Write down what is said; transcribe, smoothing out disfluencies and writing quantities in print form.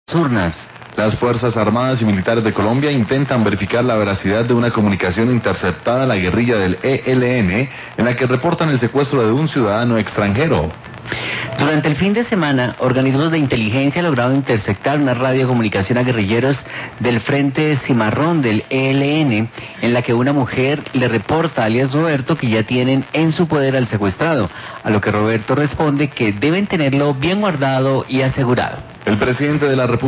urnas. Las Fuerzas Armadas y Militares de Colombia intentan verificar la veracidad de una comunicación interceptada a la guerrilla del ELN, en la que reportan el secuestro de un ciudadano extranjero. Durante el fin de semana, organismos de inteligencia lograron interceptar una radiocomunicación a guerrilleros del Frente Cimarrón del ELN, en la que una mujer le reporta a alias Roberto que ya tienen en su poder al secuestrado, a lo que Roberto responde que deben tenerlo bien guardado y asegurado. El presidente de la República